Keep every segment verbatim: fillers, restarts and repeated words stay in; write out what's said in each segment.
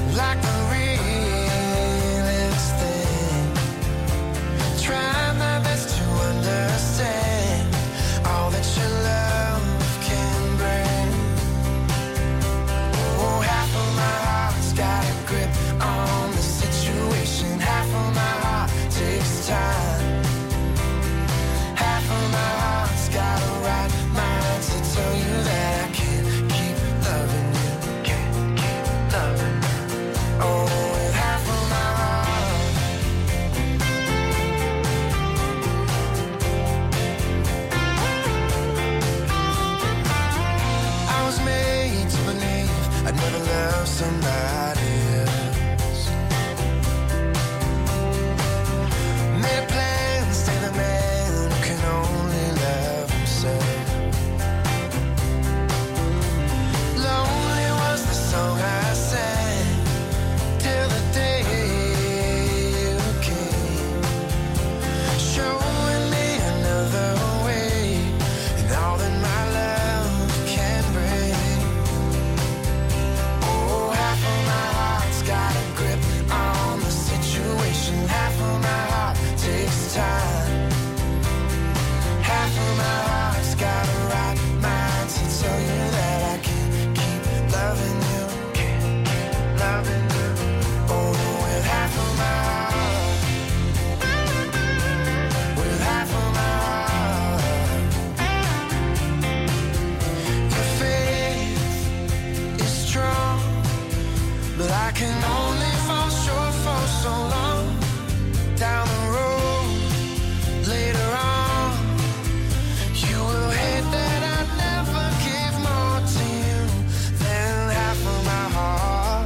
like the realest thing. Try my best to understand all that your love can bring. Oh, half of my heart's got a grip on the situation. Half of my heart takes time. Half of my heart's got a right mind to tell you that I can't keep loving you. Can't keep loving you. Oh, with half of my heart. I was made to believe I'd never love somebody else. Made plans, stay the man who can only love himself. Lonely was the song I sang till the day you came, showing me another way and all that my love can bring. Oh, half of my heart's got a grip on the situation. Half of my heart takes time. Half of my heart's got a right mind to tell you that I can't keep loving you. Can't keep loving you. Oh, with half of my heart. With half of my heart. Your faith is strong, but I can only fall short for so long. Down the road, later on, you will hate that I never give more to you than half of my heart.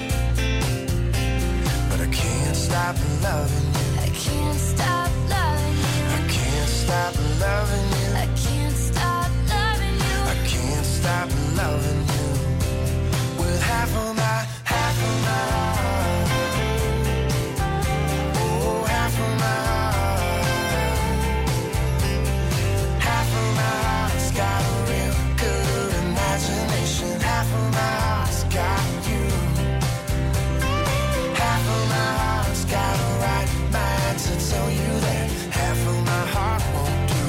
But I can't stop loving you. I can't stop loving you. I can't stop loving you. I can't stop loving you. I can't stop loving you. With half of my, half of my heart. Oh, half of my heart. Half of my heart's got a real good imagination. Half of my heart's got you. Half of my heart's got a right mind to tell you that half of my heart won't do.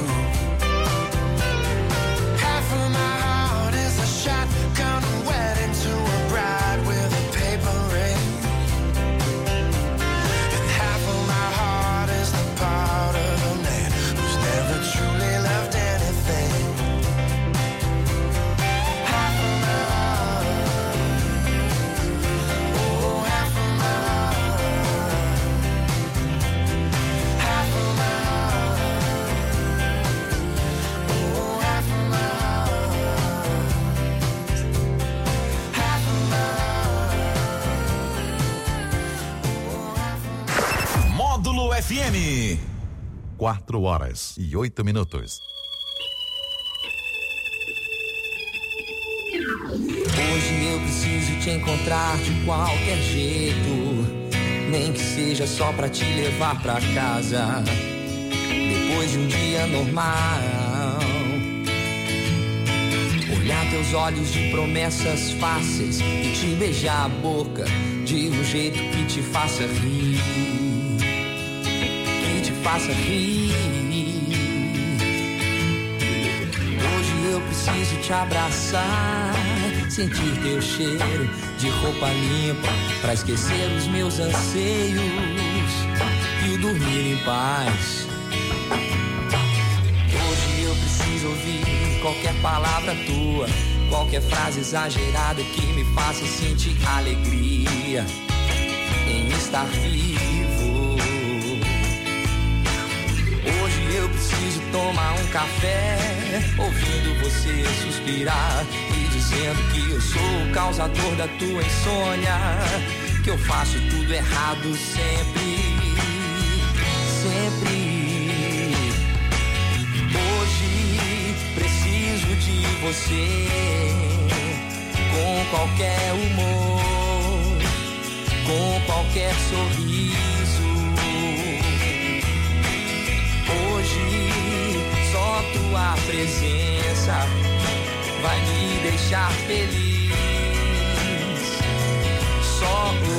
Half of my heart is a shotgun wedding to a bride with a paper ring. And half of my heart is the part of a man who's never truly loved anything. Half of my heart. Oh, half of my heart. Half of my heart. Oh, half of my heart. Half of my heart. Módulo F M. Quatro horas e oito minutos. Hoje eu preciso te encontrar de qualquer jeito, nem que seja só pra te levar pra casa. Depois de um dia normal, olhar teus olhos de promessas fáceis e te beijar a boca de um jeito que te faça rir, que te faça rir. Hoje eu preciso te abraçar, sentir teu cheiro de roupa limpa, pra esquecer os meus anseios e o dormir em paz. Hoje eu preciso ouvir qualquer palavra tua, qualquer frase exagerada que me faça sentir alegria em estar vivo. Hoje eu preciso tomar um café, ouvindo você suspirar e dizendo que eu sou o causador da tua insônia, que eu faço tudo errado sempre, sempre. Hoje preciso de você, com qualquer humor, com qualquer sorriso. Hoje só tua presença vai me deixar feliz. Só o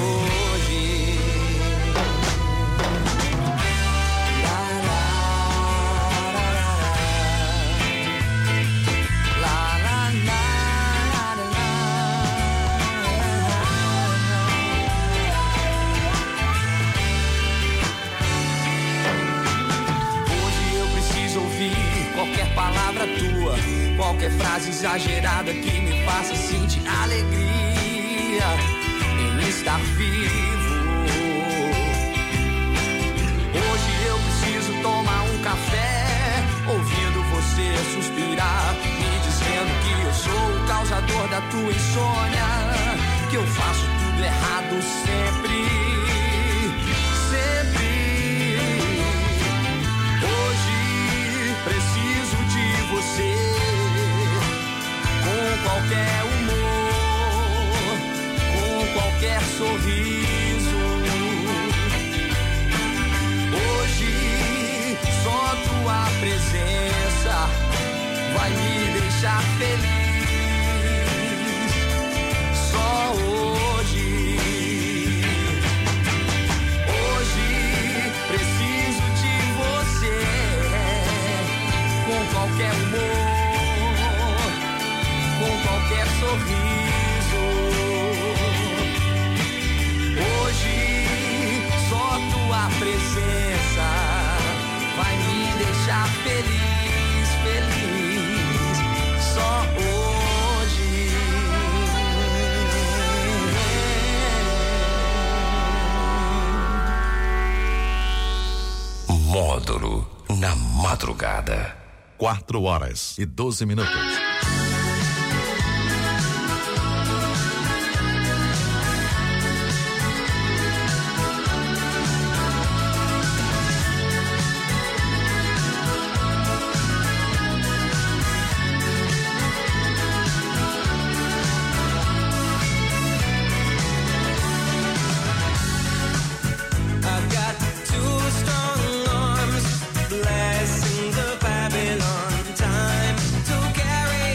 qualquer frase exagerada que me faça sentir alegria em estar vivo. Hoje eu preciso tomar um café, ouvindo você suspirar, me dizendo que eu sou o causador da tua insônia, que eu faço tudo errado sempre, sempre. Hoje preciso de você, com qualquer humor, com qualquer sorriso. Hoje só tua presença vai me deixar feliz. Só hoje. Hoje preciso de você, com qualquer humor, com qualquer sorriso. Hoje só tua presença vai me deixar feliz, feliz. Só hoje. Módulo na madrugada. Quatro horas e doze minutos. I've got two strong arms blessing the Babylon time to carry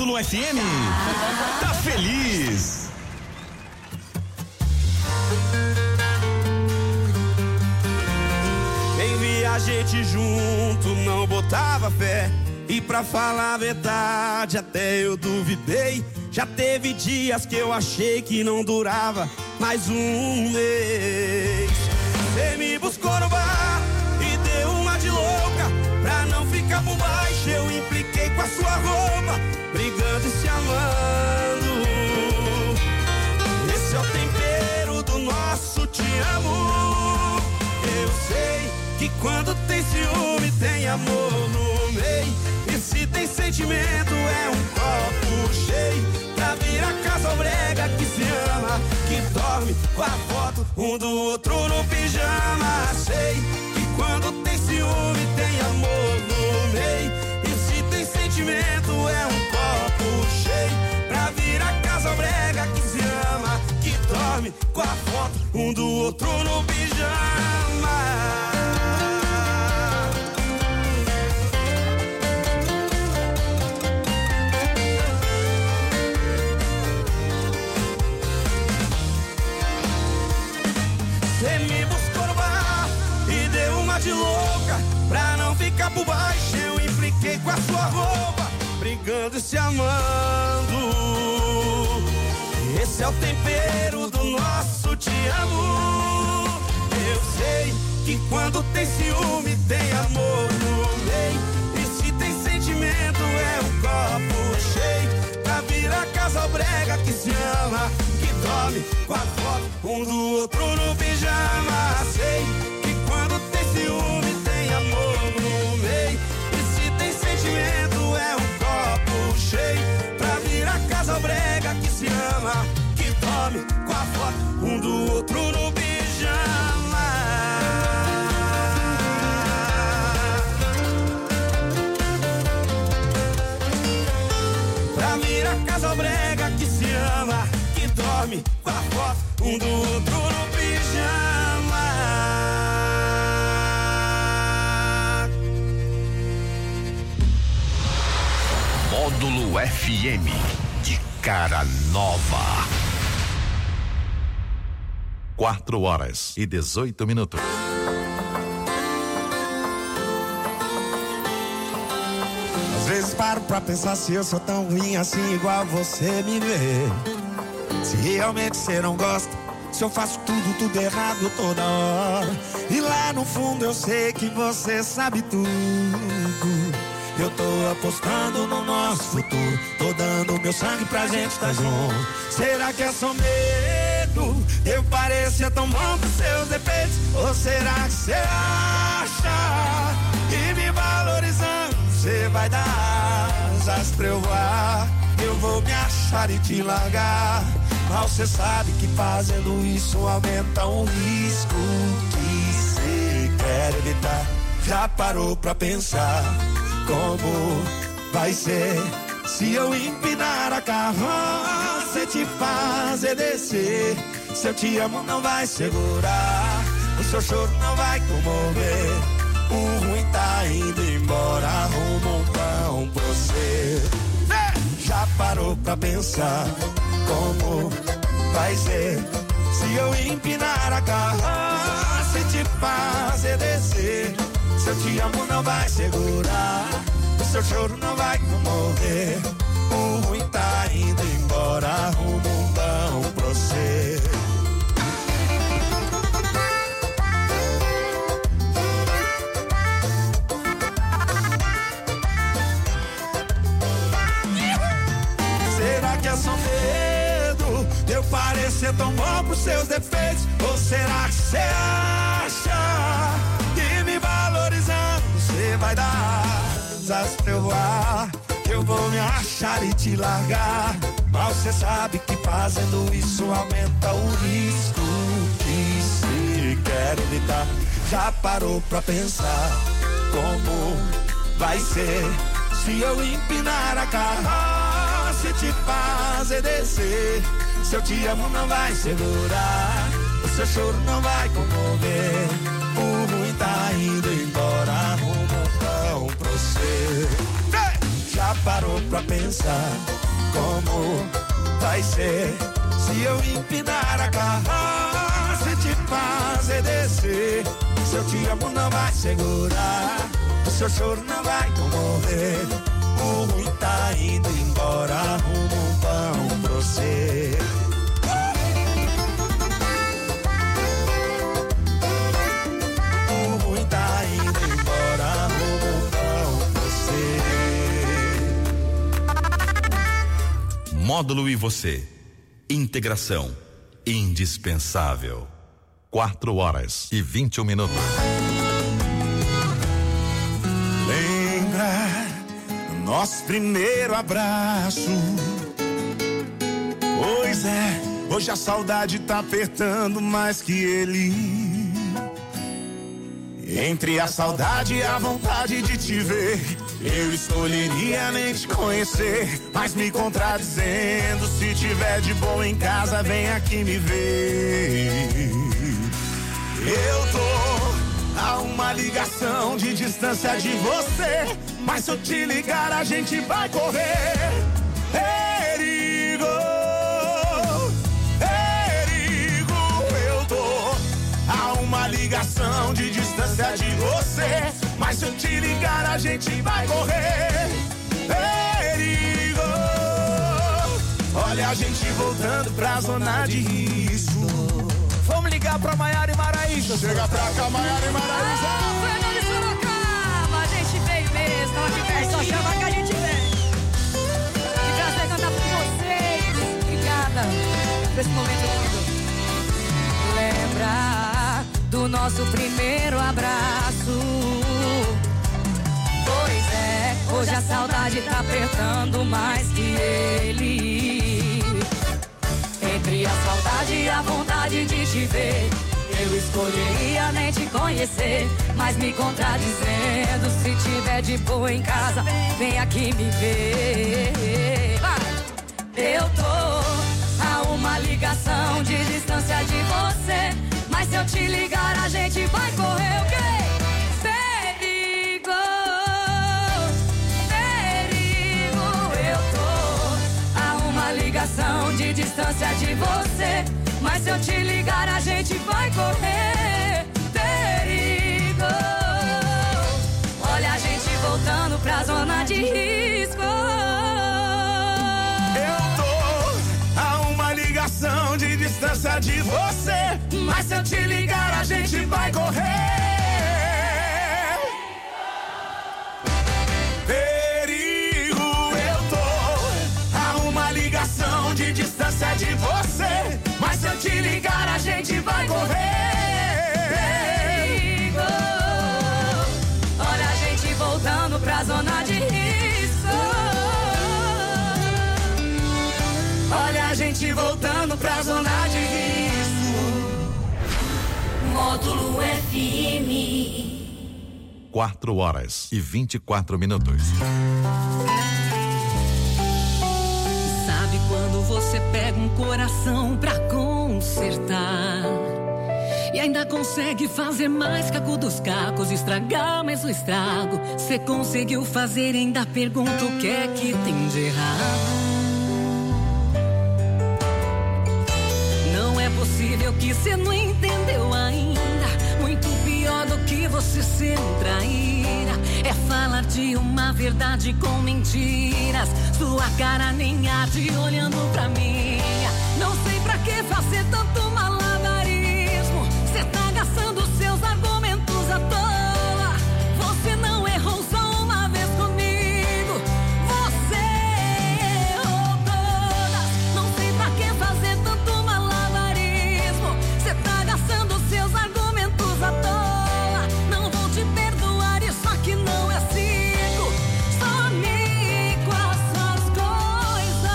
Módulo F M. Tá feliz. Quem via a gente junto não botava fé. E pra falar a verdade até eu duvidei. Já teve dias que eu achei que não durava mais um mês. Você me buscou no bar e deu uma de louca. Pra não ficar por baixo eu impliquei com a sua roupa, brigando e se amando. Esse é o tempero do nosso te amo. Eu sei que quando tem ciúme tem amor no meio. E se tem sentimento é um copo cheio. Pra vir a casa brega que se ama, que dorme com a foto um do outro no pijama. Sei que quando tem ciúme tem amor no meio. E se tem sentimento é um copo cheio. Pra vir a casa brega que se ama, que dorme com a foto um do outro no pijama. Você me buscou no bar e deu uma de louca. Pra não ficar por baixo eu impliquei com a sua roupa, brigando e se amando. Esse é o tempero do nosso te amo. Eu sei que quando tem ciúme tem amor no meio. E se tem sentimento é um copo cheio. Pra vir a casa brega que se ama, que dorme com a foto um do outro no pijama. Sei que quando tem ciúme tem amor no meio. E se tem sentimento é um copo cheio. Pra vir a casa brega que se ama, que dorme com a foto um do outro no pijama. Pra vir a casa brega que se ama, que dorme com a foto um do outro no pijama. Módulo F M, de cara nova. Quatro horas e dezoito minutos. Às vezes paro pra pensar se eu sou tão ruim assim igual você me vê. Se realmente você não gosta, se eu faço tudo, tudo errado toda hora. E lá no fundo eu sei que você sabe tudo. Eu tô apostando no nosso futuro, tô dando meu sangue pra gente tá junto. Será que é só medo? Eu parecia tão bom pros seus defeitos. Ou será que você acha que me valorizando você vai dar asas pra eu voar? Eu vou me achar e te largar. Mal cê sabe que fazendo isso aumenta um risco que cê quer evitar. Já parou pra pensar como vai ser se eu empinar a carroça e te fazer descer? Se eu te amo não vai segurar, o seu choro não vai comover. O ruim tá indo embora, rumo um pão pra você. Já parou pra pensar como vai ser se eu empinar a carroça e te fazer descer? Se eu te amo não vai segurar, o seu choro não vai comover. O ruim tá indo embora, rumo um pão pra você. Será que é só medo de eu parecer tão bom pros seus defeitos? Ou será que você acha que me valorizando você vai dar asas pra eu voar? Eu vou me achar e te largar. Mal cê sabe que fazendo isso aumenta o risco que se quer evitar. Já parou pra pensar como vai ser se eu empinar a carroça e te fazer descer? Se eu te amo não vai segurar, o seu choro não vai comover. O ruim tá indo embora, rumo um pão pra você. Já parou pra pensar como vai ser se eu empinar a carroça e te fazer descer? Seu te amo não vai segurar, o seu choro não vai comover. O ruim tá indo embora, arruma um pão pra você. O ruim tá indo embora, arruma um pão pra você. Módulo e você. Integração indispensável. Quatro horas e vinte e um minutos. Lembra do nosso primeiro abraço? Pois é, hoje a saudade tá apertando mais que ele. Entre a saudade e a vontade de te ver, eu escolheria nem te conhecer, mas me contradizendo. Se tiver de boa em casa, vem aqui me ver. Eu tô a uma ligação de distância de você, mas se eu te ligar a gente vai correr. Perigo, perigo. Eu tô a uma ligação de distância de você, mas se eu te ligar a gente vai correr. Perigo. Olha a gente voltando pra zona de risco. Vamos ligar pra Maiara e Maraísa. Chega pra cá, Maiara e Maraísa. Ah, Fernando de Sorocaba, a gente veio mesmo, tava aqui perto, só chama que a gente vem. Que prazer cantar com vocês. Obrigada por esse momento lindo. Lembra do nosso primeiro abraço? Pois é, hoje a saudade tá apertando mais que ele. Entre a saudade e a vontade de te ver, eu escolheria nem te conhecer, mas me contradizendo. Se tiver de boa em casa, vem aqui me ver. Vai. Eu tô a uma ligação de distância de você, mas se eu te ligar a gente vai correr o quê? Perigo, perigo. Eu tô a uma ligação de distância de você, mas se eu te ligar a gente vai correr. Perigo. Olha a gente voltando pra zona de risco. Eu tô a uma ligação de distância de você, mas se eu te ligar a gente vai correr. Perigo. Eu tô a uma ligação de distância de você, mas se eu te ligar a gente vai correr. Perigo. Olha a gente voltando pra zona de risco. Olha a gente voltando pra zona de risco. Módulo F M. Quatro horas e vinte e quatro minutos. Sabe quando você pega um coração pra consertar e ainda consegue fazer mais caco dos cacos, estragar mais o estrago? Você conseguiu fazer, ainda pergunta o que é que tem de errado. Não é possível que você não entendeu ainda. Muito pior do que você ser um traíra é falar de uma verdade com mentiras. Sua cara nem arde olhando pra minha. Não sei pra que fazer tanto malabarismo. Cê tá gastando seus argumentos à toa. Você não errou só uma vez comigo, você errou todas. Não sei pra que fazer tanto malabarismo. Cê tá gastando seus argumentos à toa. Não vou te perdoar, isso aqui não é circo. Some com essas coisas.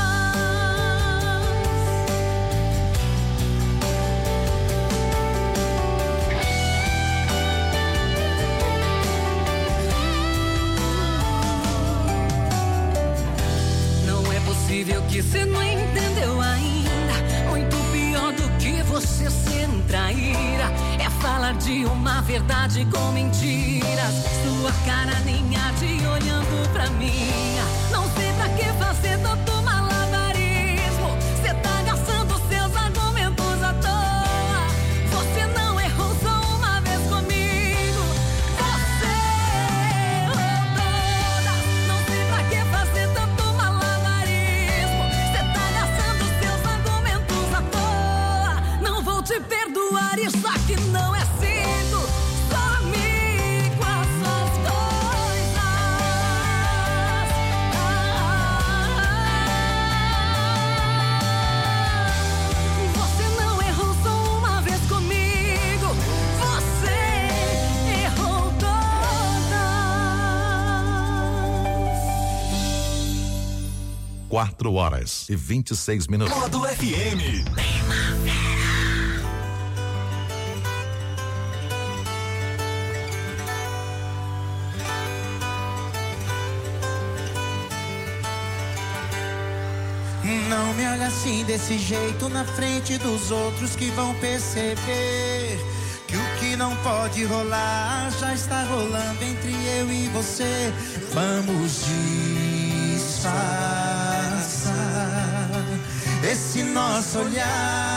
Não é possível que você não entendeu ainda. Muito pior do que você ser um traíra é falar de uma verdade com mentiras. Sua cara nem arde olhando pra minha. Não sei Quatro horas e vinte e seis minutos. Módulo F M. Não me olha assim desse jeito na frente dos outros que vão perceber que o que não pode rolar já está rolando entre eu e você. Vamos disfarçar esse nosso olhar.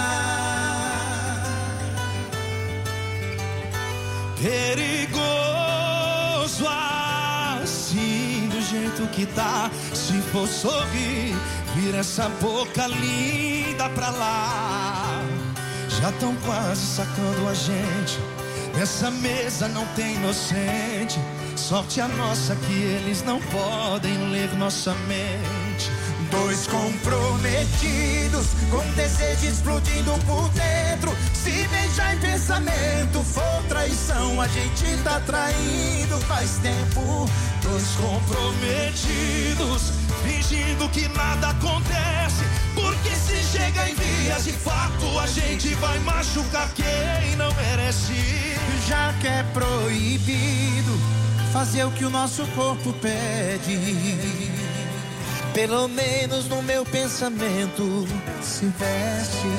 Perigoso assim do jeito que tá. Se for sorrir, vira essa boca linda pra lá. Já tão quase sacando a gente. Nessa mesa não tem inocente. Sorte a nossa que eles não podem ler nossa mente. Dois comprometidos, com desejo explodindo por dentro. Se beijar em pensamento for traição, a gente tá traindo faz tempo. Dois comprometidos, fingindo que nada acontece. Porque se chega em vias de fato, a gente vai machucar quem não merece. Já que é proibido fazer o que o nosso corpo pede, pelo menos no meu pensamento se veste.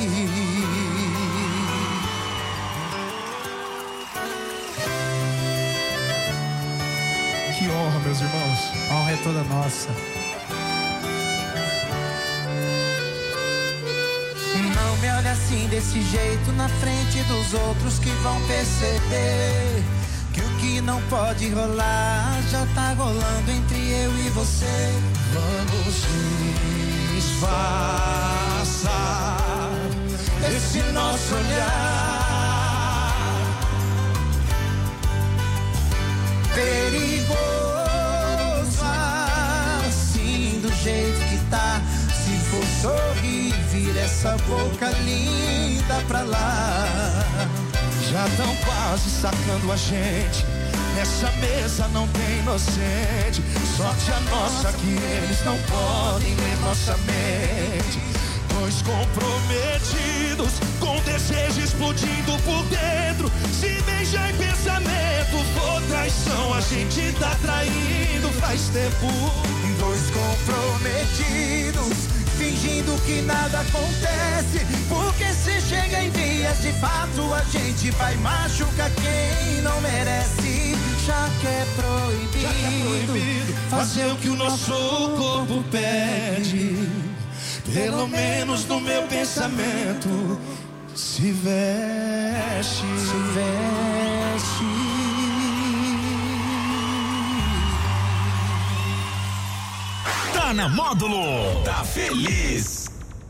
Que honra, meus irmãos. A honra é toda nossa. Não me olha assim desse jeito na frente dos outros que vão perceber que o que não pode rolar já tá rolando entre eu e você. Vamos disfarçar esse nosso olhar. Perigoso assim do jeito que tá. Se for sorrir, vira essa boca linda pra lá. Já tão quase sacando a gente. Nessa mesa não tem inocente. Sorte a nossa que eles não podem ler nossa mente. Dois comprometidos, com desejo explodindo por dentro. Se beijar em pensamento for traição, a gente tá traindo faz tempo. Dois comprometidos, fingindo que nada acontece. Porque se chega em vias de fato, a gente vai machucar quem não merece. Já que é proibido, Já que é proibido fazer o que o nosso corpo pede, pelo menos no meu pensamento se veste. Se veste. Tá na Módulo. Tá feliz.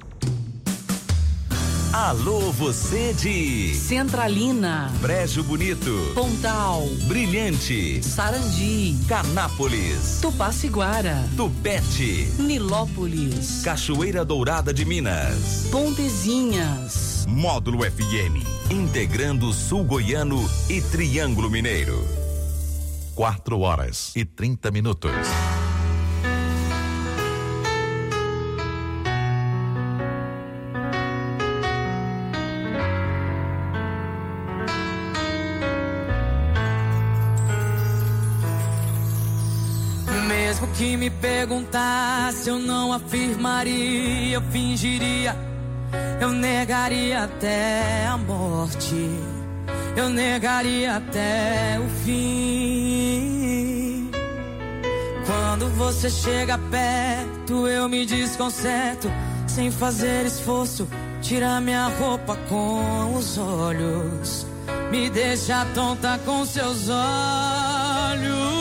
Alô, você de Centralina, Brejo Bonito, Pontal, Brilhante, Sarandi, Canápolis, Tupaciguara, Tupete, Nilópolis, Cachoeira Dourada de Minas, Pontezinhas. Módulo F M. integrando Sul Goiano e Triângulo Mineiro. Quatro horas e trinta minutos. Mesmo que me perguntasse, eu não afirmaria, eu fingiria, eu negaria até a morte, eu negaria até o fim. Quando você chega perto, eu me desconcerto, sem fazer esforço, tira minha roupa com os olhos, me deixa tonta com seus olhos.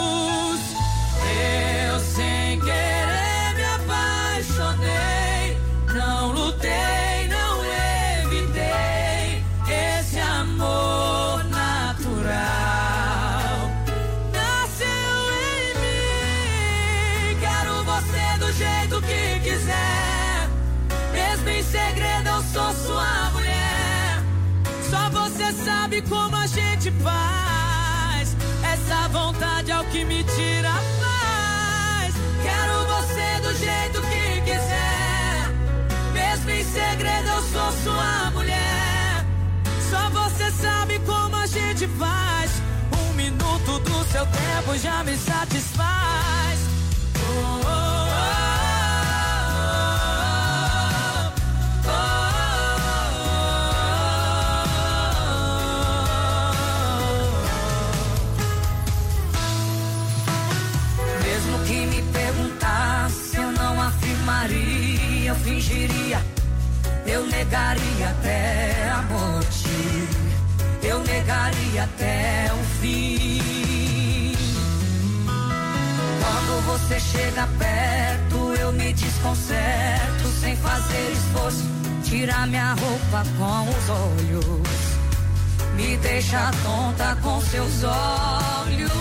Eu sem querer me apaixonei, não lutei, não evitei esse amor natural. Nasceu em mim, quero você do jeito que quiser, mesmo em segredo eu sou sua mulher. Só você sabe como a gente faz, essa vontade é o que me tira a paz. Quero você do jeito que seu tempo já me satisfaz. Oh, oh, oh, oh, oh. Mesmo que me perguntasse, eu não afirmaria, eu fingiria, eu negaria até a morte, eu negaria até o fim. Quando você chega perto, eu me desconcerto, sem fazer esforço, tirar minha roupa com os olhos, me deixa tonta com seus olhos.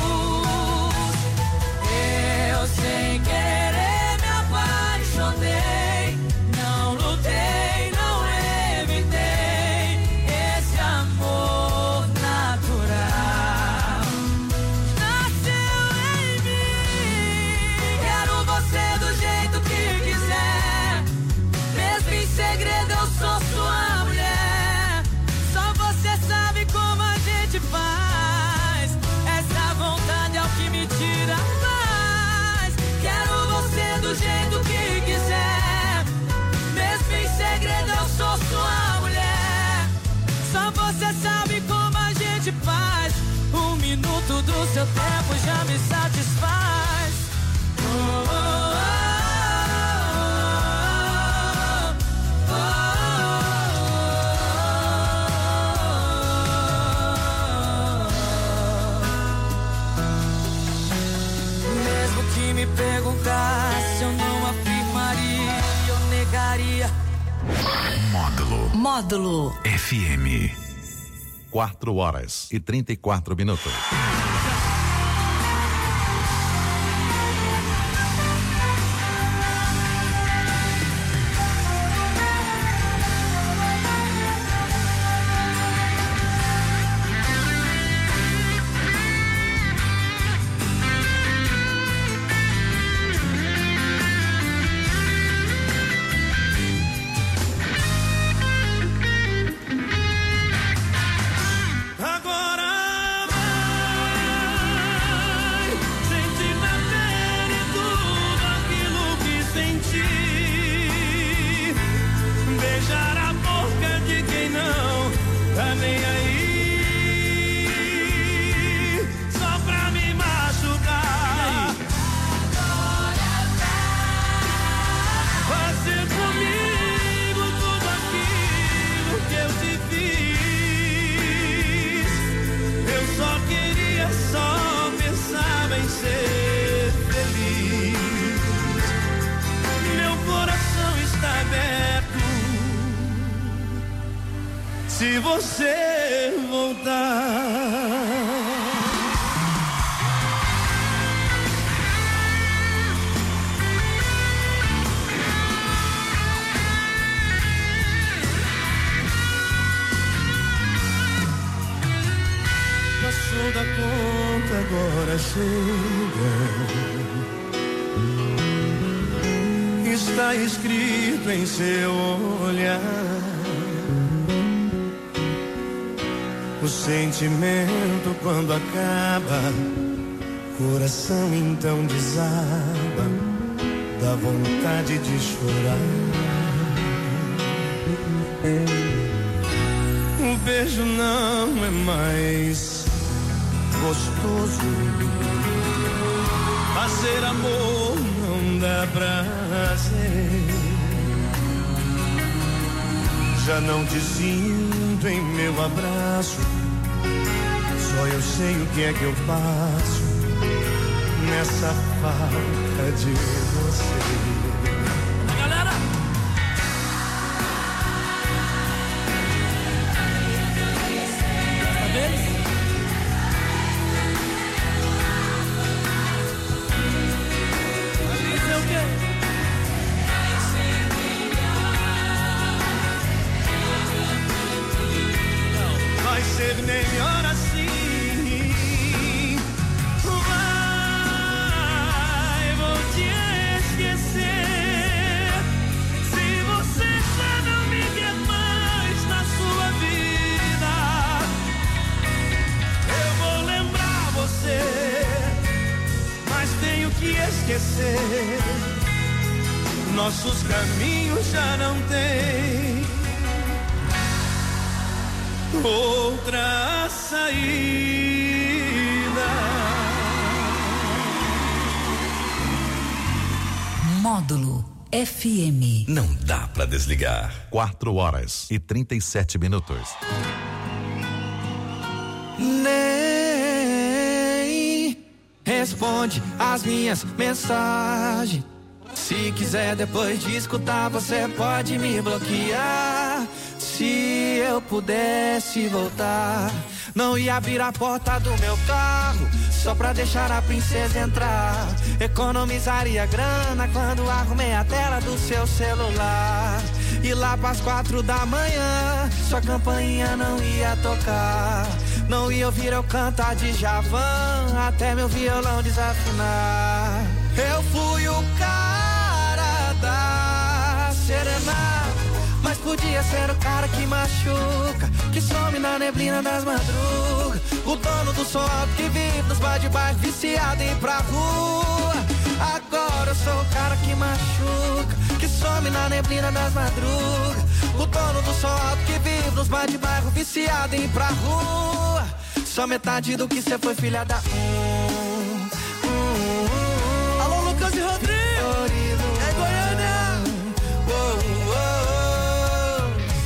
Eu sem querer me apaixonei, não lutei, não evitei esse amor natural. Nasceu em mim, quero você do jeito que quiser, mesmo em segredo eu sou sua mulher. Só você sabe como a gente faz, essa vontade é o que me tira a paz. Quero você do jeito que quiser, mesmo em segredo eu sou sua mulher. Só você sabe como a gente faz, um minuto do seu tempo já me satisfaz. Oh, oh, oh, oh, oh, oh. Mesmo que me perguntasse, eu não afirmaria, eu negaria. Módulo Módulo F M. Quatro horas e trinta e quatro minutos. Agora vai sentir na pele tudo aquilo que senti. Beijar a boca de quem não tá nem aí, só pra me machucar. Fazer comigo tudo aquilo que eu te fiz. Eu só queria, só pensava em ser feliz. Meu coração está aberto se você voltar. Passou da conta, agora chega. Está escrito em seu olhar. O sentimento quando acaba, coração então desaba, dá vontade de chorar. O beijo não é mais gostoso, fazer amor não dá prazer. Já não te sinto em meu abraço, só eu sei o que é que eu faço nessa falta de você. Galera! Dessa vez? Vai ser o quê? Vai ser melhor assim. Vai, vou te esquecer. que esquecer. Nossos caminhos já não têm outra saída. Módulo F M. Não dá pra desligar. Quatro horas e trinta e sete minutos. Nem responde as minhas mensagens. Se quiser depois de escutar, você pode me bloquear. Se eu pudesse voltar, não ia abrir a porta do meu carro só pra deixar a princesa entrar. Economizaria grana quando arrumei a tela do seu celular. E lá pras quatro da manhã, sua campainha não ia tocar. Não ia ouvir eu cantar de Djavan até meu violão desafinar. Eu fui o cara da serenata, mas podia ser o cara que machuca, que some na neblina das madrugas. O dono do som alto que vive nos bar de bairro, viciado em ir pra rua. Agora eu sou o cara que machuca, que some na neblina das madrugas. O dono do som alto que vive nos bar de bairro, viciado em ir pra rua. Só metade do que cê foi, filha da um, um, um. Alô, Lucas e Rodrigo, é Goiânia. Oh, oh,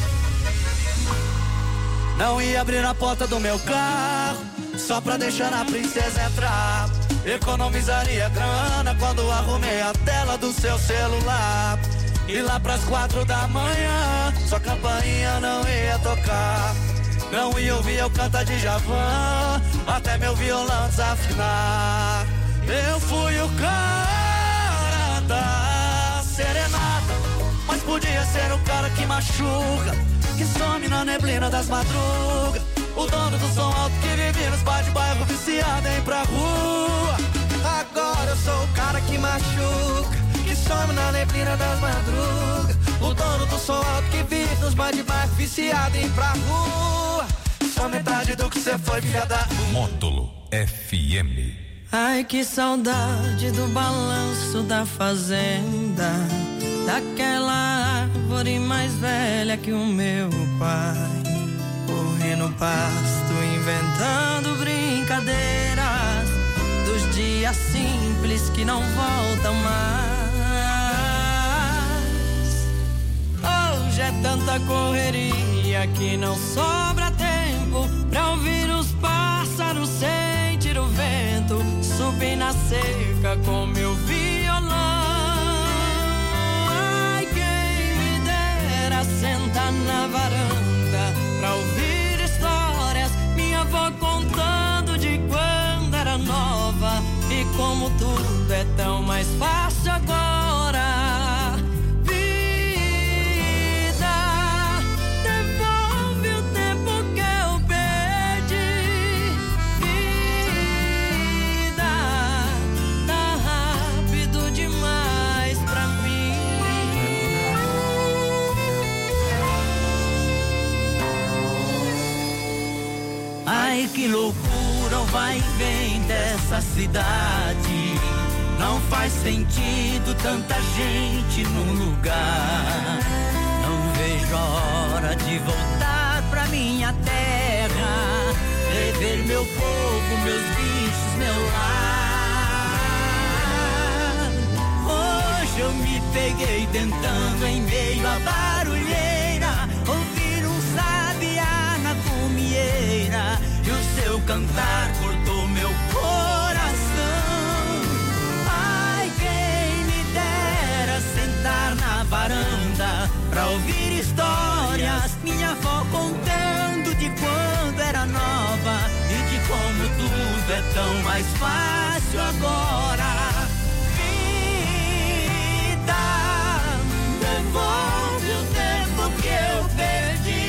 oh. Não ia abrir a porta do meu carro só pra deixar a princesa entrar. Economizaria grana quando arrumei a tela do seu celular. E lá pras quatro da manhã, sua campainha não ia tocar. Não ia ouvir eu cantar de Djavan até meu violão desafinar. Eu fui o cara da serenata, mas podia ser o cara que machuca, que some na neblina das madrugas. O dono do som alto que vive nos bar de bairro, viciado em ir pra rua. Agora eu sou o cara que machuca, que some na neblina das madrugas. O dono do som alto que vive nos bar de bairro, viciado em ir pra rua. Só metade do que cê foi, filha da... Módulo F M. Ai, que saudade do balanço da fazenda, daquela árvore mais velha que o meu pai. Corri no pasto inventando brincadeiras dos dias simples que não voltam mais. Hoje é tanta correria que não sobra tempo pra ouvir os pássaros, sentir o vento, subir na seca com meu violão. Ai, quem me dera sentar na varanda pra ouvir histórias, minha avó contando de quando era nova e como tudo é tão mais fácil agora. Vida, devolve o tempo que eu perdi. Vida, tá rápido demais pra mim. Ai, que loucura, o vai e vem dessa cidade. Não faz sentido tanta gente num lugar. Não vejo a hora de voltar pra minha terra, rever meu povo, meus bichos, meu lar. Hoje eu me peguei tentando em meio à barulheira ouvir um sabiá na cumieira, e o seu cantar cortou meu coração. Ai, quem me dera sentar na varanda pra ouvir histórias, minha avó contando de quando era nova e de como tudo é tão mais fácil agora. Vida, devolve o tempo que eu perdi.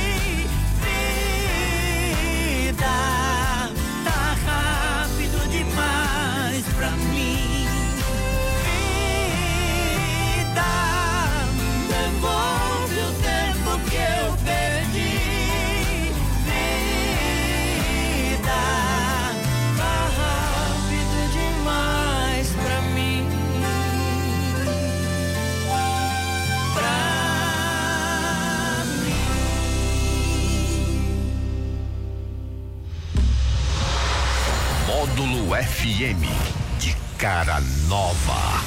Tá rápido demais pra mim. Vida, devolve o tempo que eu perdi. Vida, tá rápido demais. F M, de cara nova.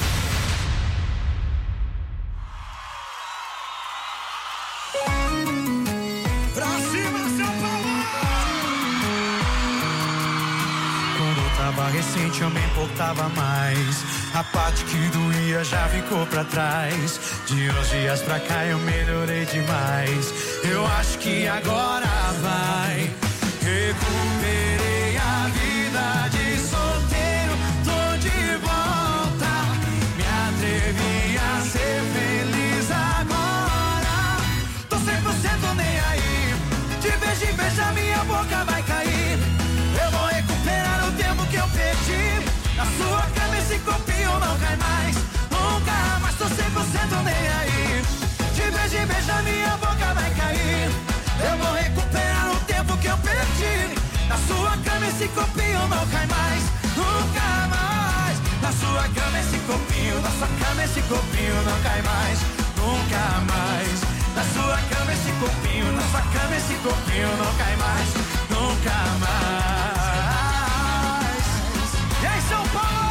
Pra cima, São Paulo! Quando tava recente eu me importava mais. A parte que doía já ficou pra trás. De uns dias pra cá eu melhorei demais. Eu acho que agora vai. Recuperei a vida de solteiro, tô de volta. Me atrevi a ser feliz agora. Tô cem por cento nem aí. De vez em vez a minha boca vai cair. Eu vou recuperar o tempo que eu perdi. Na sua cama esse copinho não cai mais. Nunca mais, tô cem por cento nem aí. De vez em vez a minha boca vai cair. Eu vou recuperar o tempo que eu perdi. Na sua cama esse copinho não cai mais. Nunca mais. Na sua cama esse copinho, na sua cama esse copinho não cai mais. Nunca mais. Na sua cama esse copinho, na sua cama esse copinho não cai mais. Nunca mais. E aí, São Paulo!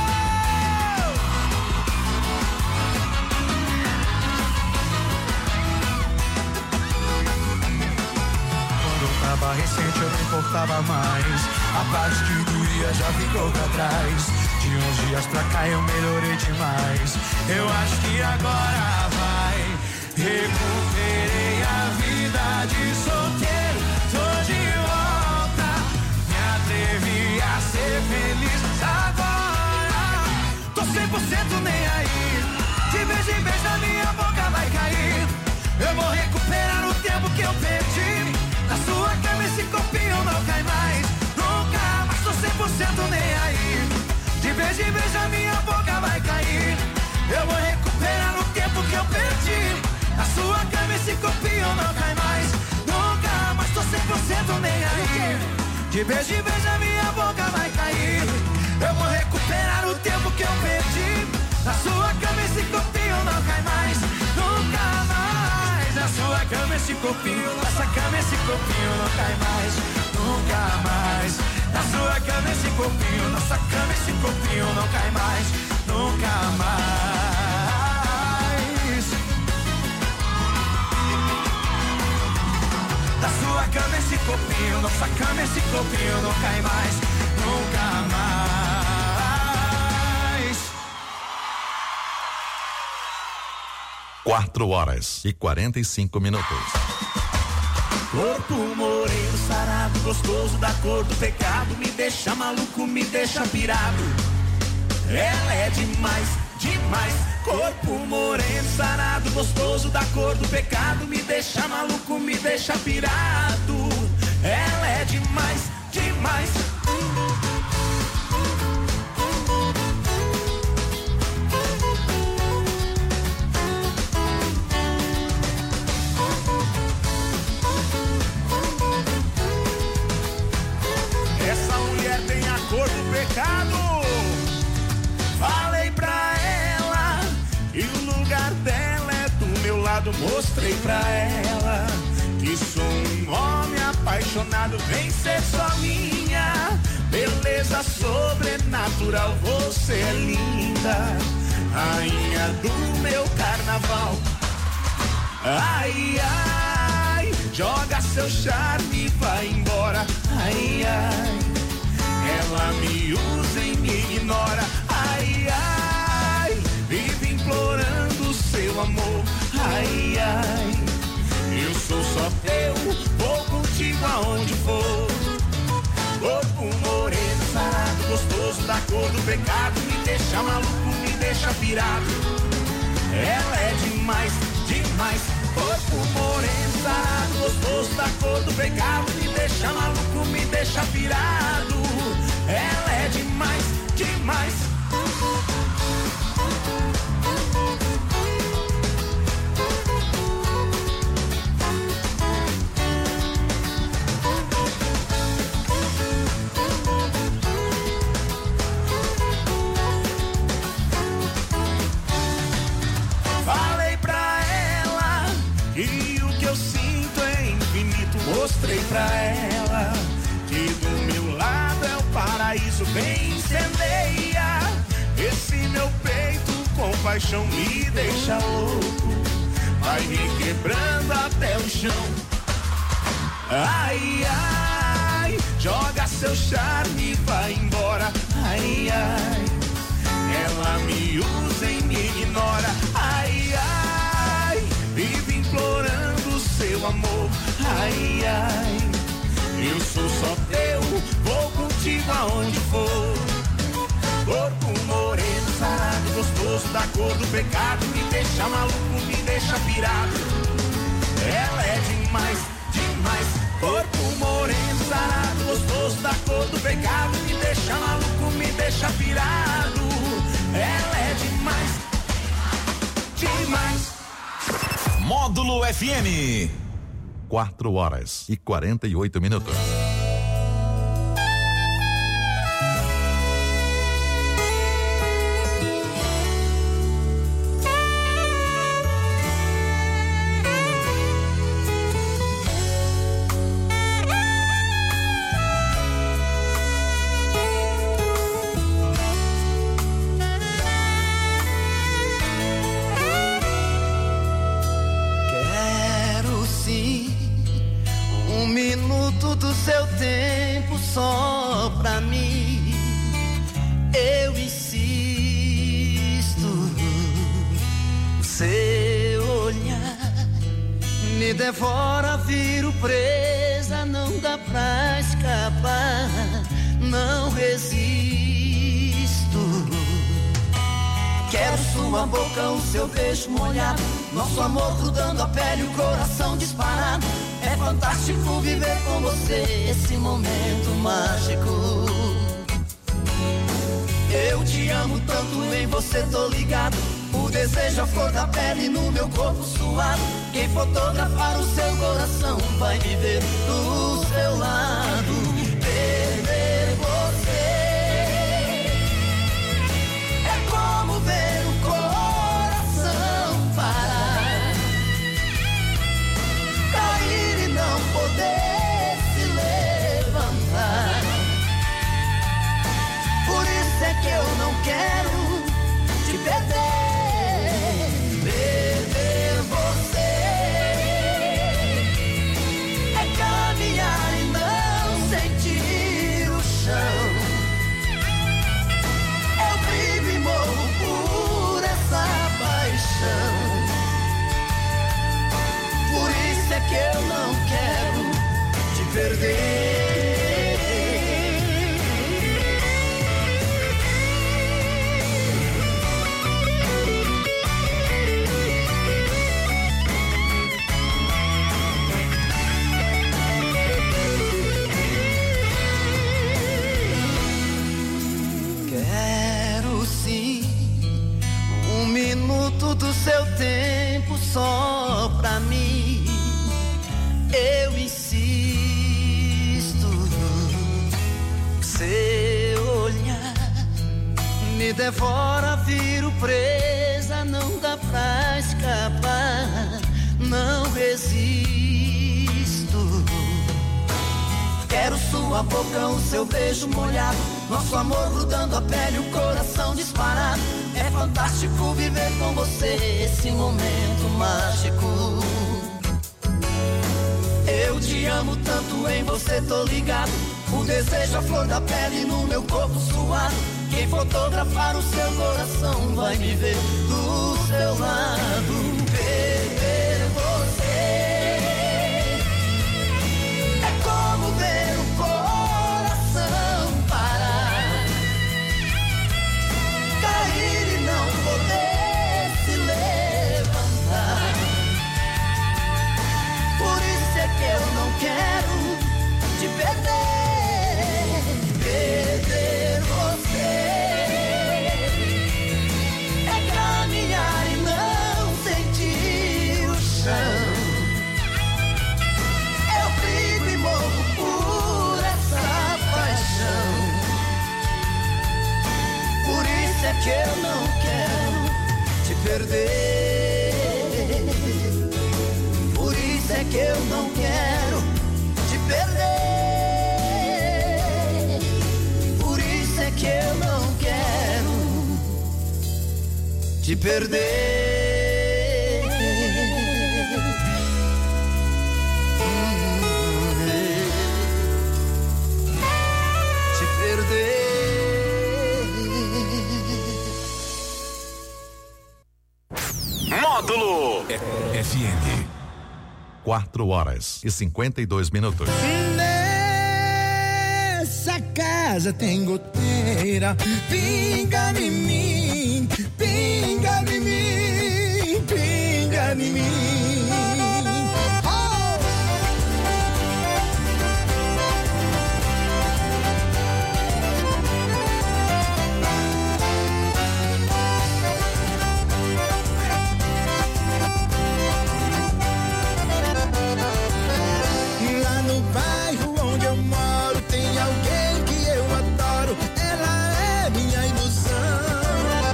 Tava recente, eu me importava mais. A parte que doía já ficou pra trás. De uns dias pra cá eu melhorei demais. Eu acho que agora vai. Recuperei a vida de solteiro, tô de volta. Me atrevi a ser feliz agora. Tô cem por cento nem aí. De vez em vez a minha boca vai cair. Eu vou recuperar o tempo que eu perdi. Na sua cama esse copinho não cai mais. Nunca mais, tô cem por cento nem aí. De vez em vez a minha boca vai cair. Eu vou recuperar o tempo que eu perdi. Na sua cama esse copinho não cai mais. Nunca mais, tô cem por cento nem aí. De vez em vez a minha boca vai cair. Eu vou recuperar o tempo que eu perdi. Na sua cama esse copinho não cai mais. Nunca mais. Na sua cama esse copinho, nossa cama esse copinho não cai mais. Nunca mais. Na sua cama esse copinho, nossa cama esse copinho não cai mais. Nunca mais. Na sua cama esse copinho, nossa cama esse copinho não cai mais. Nunca mais. Quatro horas e quarenta e cinco minutos. Corpo moreno, sarado, gostoso da cor do pecado. Me deixa maluco, me deixa pirado. Ela é demais, demais. Corpo moreno, sarado, gostoso da cor do pecado. Me deixa maluco, me deixa pirado. Ela é demais, demais. Essa mulher tem a cor do pecado. Falei pra ela e o lugar dela é do meu lado. Mostrei pra ela que sou um homem apaixonado. Vem ser só minha, beleza sobrenatural. Você é linda, rainha do meu carnaval. Ai, ai, joga seu charme e vai embora. Ai, ai, ela me usa e me ignora. Ai, ai, vive implorando seu amor. Ai, ai, eu sou só teu, vou contigo aonde for. Corpo moreno, sarado, gostoso da cor do pecado. Me deixa maluco, me deixa pirado. Ela é demais, demais. Corpo moreno, sarado, gostoso da cor do pecado. Me deixa maluco, me deixa pirado. Ela é demais, demais. Falei pra ela e o que eu sinto é infinito. Mostrei pra ela que do meu lado é o paraíso. Bem incendeia paixão me deixa louco, vai me quebrando até o chão. Ai, ai, joga seu charme e vai embora. Ai, ai, ela me usa e me ignora. Ai, ai, vive implorando seu amor. Ai, ai, eu sou só teu, vou contigo aonde for. Corpo moreno, sarado, gostoso da cor do pecado, me deixa maluco, me deixa pirado. Ela é demais, demais. Corpo moreno, sarado, gostoso da cor do pecado, me deixa maluco, me deixa pirado. Ela é demais, demais. Módulo F M. Quatro horas e quarenta e oito minutos. Do seu tempo só pra mim, eu insisto. Seu olhar me devora, viro presa, não dá pra escapar, não resisto. Quero sua boca, o seu beijo molhado, nosso amor grudando a pele, o coração disparado. É fantástico viver com você esse momento mágico. Eu te amo tanto, em você tô ligado. O desejo, a flor da pele no meu corpo suado. Quem fotografar o seu coração vai me ver do seu lado. Perder você é como ver o coração parar, cair e não poder se levantar. Por isso é que eu não quero te perder. Perder você é caminhar e não sentir o chão. Eu vivo e morro por essa paixão. Por isso é que eu não quero te perder. Quero sim um minuto do seu tempo só pra mim. Eu insisto. Seu olhar me devora, viro presa, não dá pra escapar, não resisto. Quero sua boca, o seu beijo molhado, nosso amor grudando a pele, o coração disparado. É fantástico viver com você esse momento mágico. Eu te amo tanto, em você tô ligado. O desejo, a flor da pele no meu corpo suado. Quem fotografar o seu coração vai me ver do seu lado. Perder você é como ver o coração parar, cair e não poder se levantar. Por isso é que eu não quero te perder. Perder você é caminhar e não sentir o chão. Eu brigo e morro por essa paixão. Por isso é que eu não quero te perder. Por isso é que eu não quero te perder. Por isso é que eu não quero te perder. Te perder. Módulo F M. Quatro horas e cinquenta e dois minutos. Nessa casa tem goteira, pinga em mim, pinga em mim, pinga em mim. Oh! Lá no bairro onde eu moro tem alguém que eu adoro, ela é minha ilusão.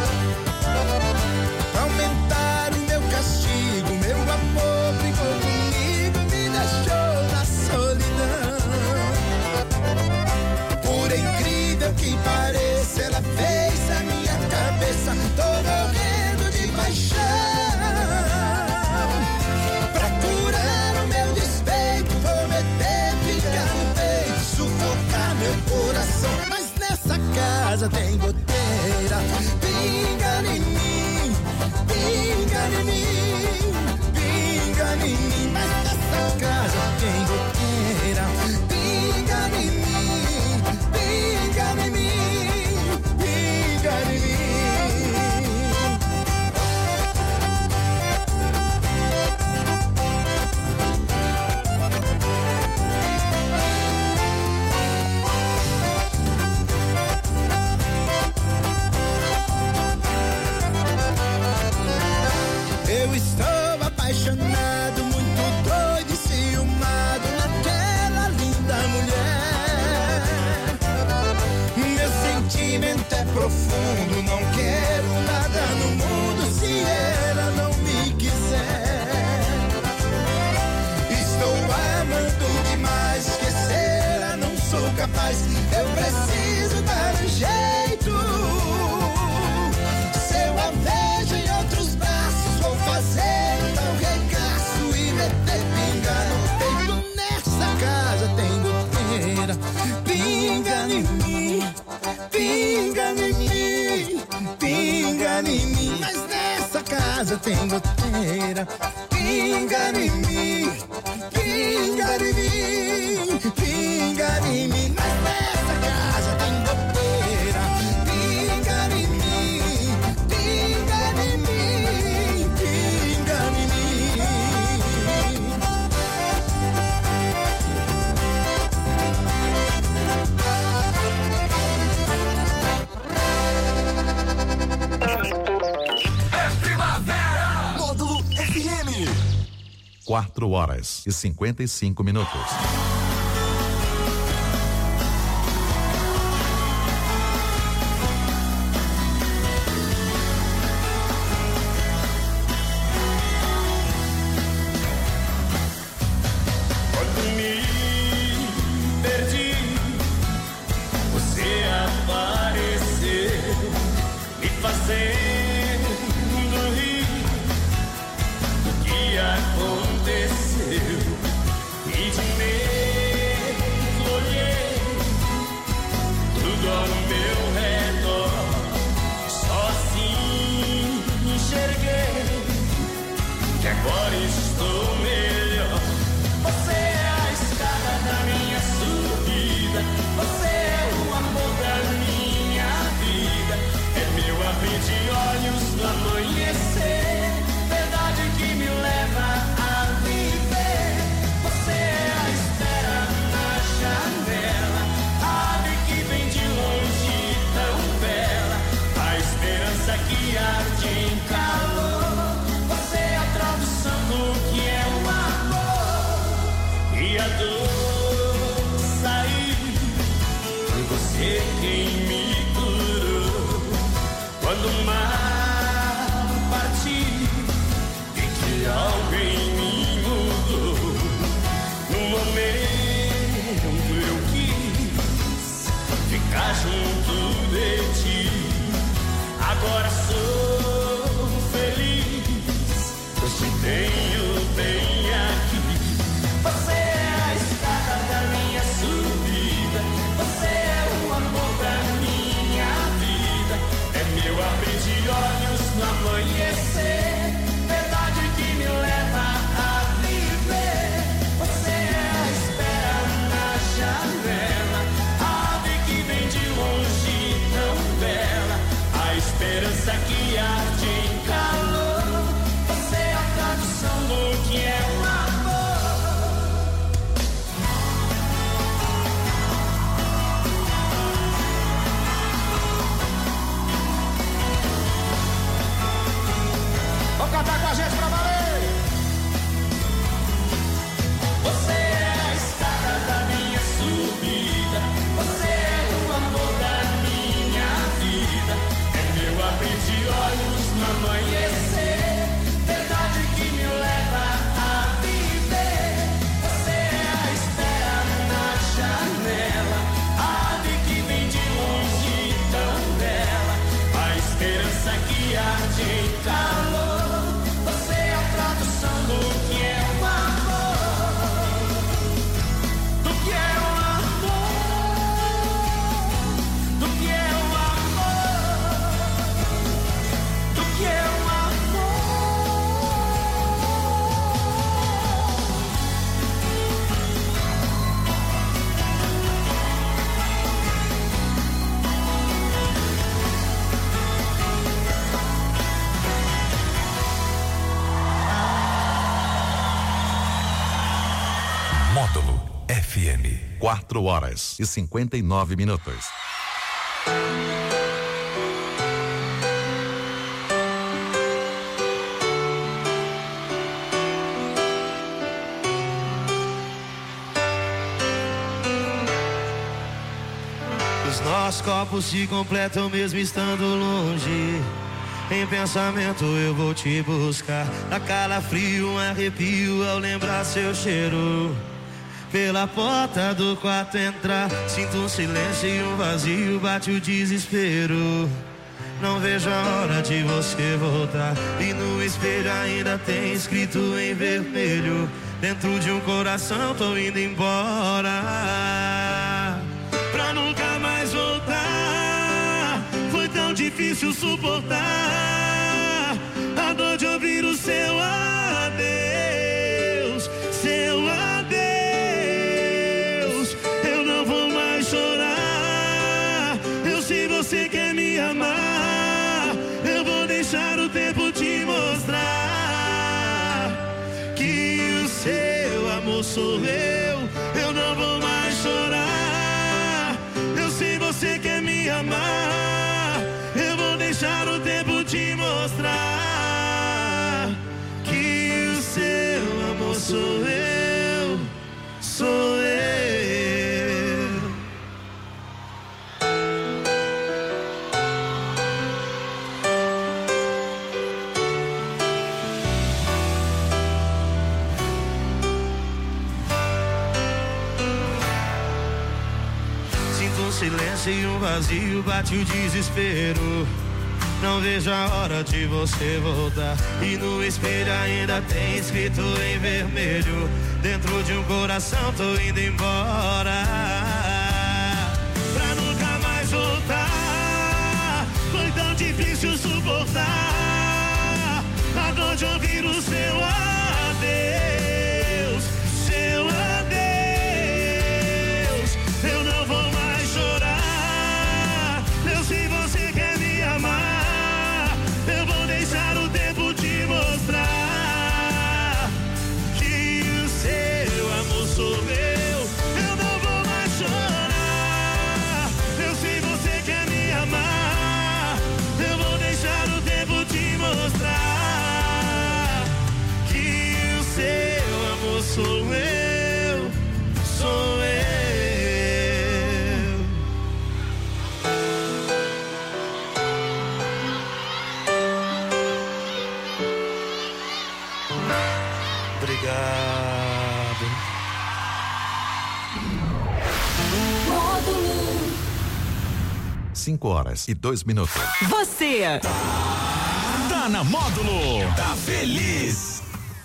Pra aumentar o meu castigo, meu amor brigou comigo, me deixou na solidão. Por incrível que pareça, ela fez a minha cabeça, tô morrendo de paixão. Pra curar o meu despeito, vou meter pica no peito, sufocar meu coração. Mas nessa casa tem goteira, pinga em mim, pinga em mim, pinga em mim. Mas nessa casa tem goteira, pinga em mim, pinga em mim, pinga em mim. Eu estou apaixonado, muito doido e ciumado naquela linda mulher. Meu sentimento é profundo, não quero nada no mundo se ela não me quiser. Estou amando demais, esquecê-la não sou capaz, eu preciso dar um jeito. Se eu a vejo em outros braços, vou fazer um tal regaço e meter pinga no peito. Nessa casa tem goteira, pinga em mim, pinga em mim, pinga em mim. Mas nessa casa tem goteira, pinga em mim, pinga em mim, pinga em mim. Mas nessa casa tem goteira, pinga em mim, pinga em mim, pinga em mim. Módulo F M. Quatro horas e cinquenta e cinco minutos. Quando me perdi, você apareceu, me fazendo rir do que aconteceu. E de medo olhei tudo ao meu redor, só assim enxerguei que agora estou melhor. Você é a escada da minha subida, você é o amor da minha vida, é meu abrir de olhos no amanhecer, verdade que me leva a viver. Você é a espera na janela, a ave que vem de longe tão bela, a esperança que arde em calor. Você é a tradução do que é o amor e a dor saiu. Foi você quem me curou. Quando o mar partiu, vi que algo em mim mudou. No momento eu quis ficar junto de ti. Agora sou que arde em calor. Você é a tradução do que é o amor. Vamos cantar com a gente pra valer. Você é a escada da minha subida. Você é o amor da minha vida. É meu abrir de olhos no amanhecer. Verdade que me leva a viver. Você é a espera na janela. A ave que vem de longe tão bela. A esperança que arde em calor. Você é a tradução do que é o amor. Do que é o amor. Do que é o amor. Do que é o amor. Módulo F M. Quatro horas e cinquenta e nove minutos. Os nossos corpos se completam mesmo estando longe. Em pensamento eu vou te buscar. Dá calafrio, um arrepio ao lembrar seu cheiro. Pela porta do quarto entrar, sinto um silêncio e um vazio, bate o desespero. Não vejo a hora de você voltar. E no espelho ainda tem escrito em vermelho. Dentro de um coração tô indo embora, pra nunca mais voltar. Foi tão difícil suportar a dor de ouvir o seu adeus. Seu adeus. Eu não vou mais chorar. Eu sei você quer me amar. Eu vou deixar o tempo te mostrar que o seu amor sou eu. Eu não vou mais chorar. Eu sei você quer me amar. Eu vou deixar o tempo te mostrar que o seu amor sou eu. Sou eu. Sinto um silêncio e um vazio, bate o desespero. Não vejo a hora de você voltar. E no espelho ainda tem escrito em vermelho. Dentro de um coração tô indo embora, pra nunca mais voltar. Foi tão difícil suportar a dor de ouvir o seu adeus. Seu adeus. Eu não vou mais chorar. Eu sei você quer me amar. Eu vou deixar o tempo te mostrar que o seu amor sou eu. Eu não vou mais chorar. Eu sei você quer me amar. Eu vou deixar o tempo te mostrar que o seu amor sou eu. Sou eu. Obrigado. Módulo. Cinco horas e dois minutos. Você tá na Módulo. Tá feliz.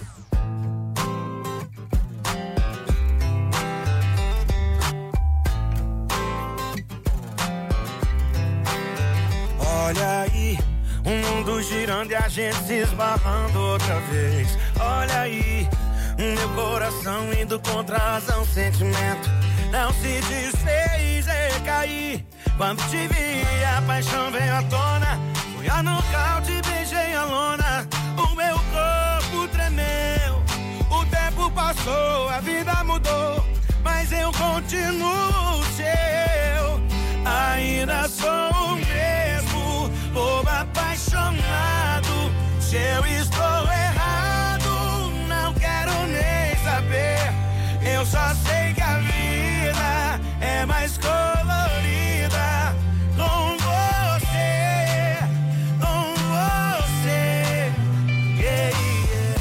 Olha aí, o mundo girando e a gente se esbarrando outra vez. Olha aí, meu coração indo contra a razão, sentimento não se desfez, recaí. Quando te vi, a paixão veio à tona. Fui a nocaute, beijei a lona, o meu corpo tremeu. O tempo passou, a vida mudou, mas eu continuo seu. Ainda sou o mesmo, bobo apaixonado. Se eu estou errado, não quero nem saber. Eu só sei que a vida é mais colorida com você, com você. Yeah, yeah.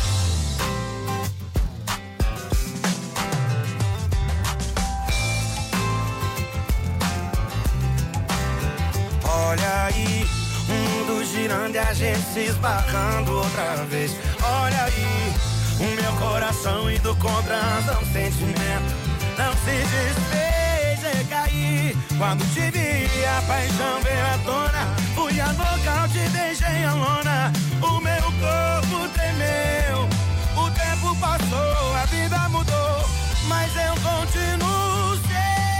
Olha aí, o mundo girando e a gente se esbarrando outra vez. Olha aí, o meu coração indo contra razão, sentimento não se desfez, recaí. Quando te vi, a paixão veio à tona. Fui a nocaute, deixei a lona. O meu corpo tremeu. O tempo passou, a vida mudou, mas eu continuo seu.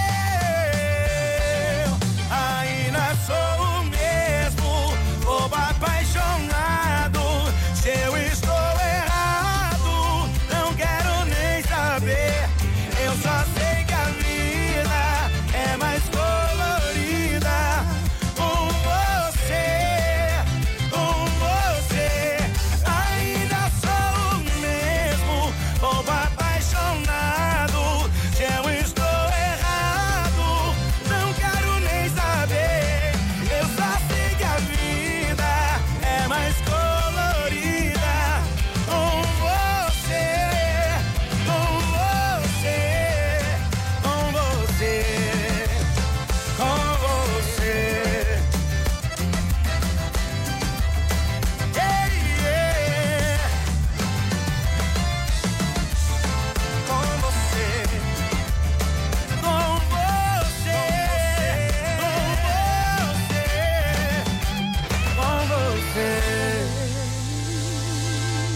Ainda sou o mesmo, bobo apaixonado. Se eu estou errado, não quero nem saber. Eu só sei que a vida é mais colorida com você, com você. Ainda sou o mesmo, bobo apaixonado. Se eu estou errado, não quero nem saber. Eu só sei que a vida é mais colorida com você, com você, com você, com você. Yeah, yeah. Com você, com você, com você,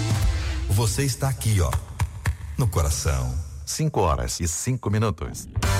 com você. Você está aqui, ó, no coração. Cinco horas e cinco minutos.